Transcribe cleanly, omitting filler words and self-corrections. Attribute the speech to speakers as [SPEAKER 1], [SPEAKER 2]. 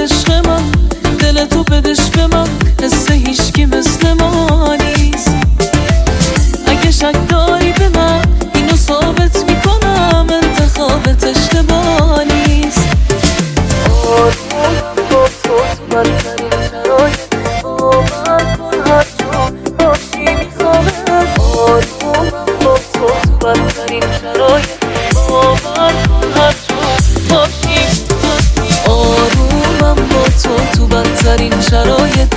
[SPEAKER 1] عشق من، دل تو بدش به من، حس هیچکی مثل ما نیست. اگه شک داری به من اینو ثابت میکنم، انتخابت اشتباه نیست. آرومم با تو بدترین شرایط، باور کن هر جا باشی میخوامت. آرومم با تو بدترین شرایط، باور کن هر جا باشی. آرومم با تو بدترین شرایط،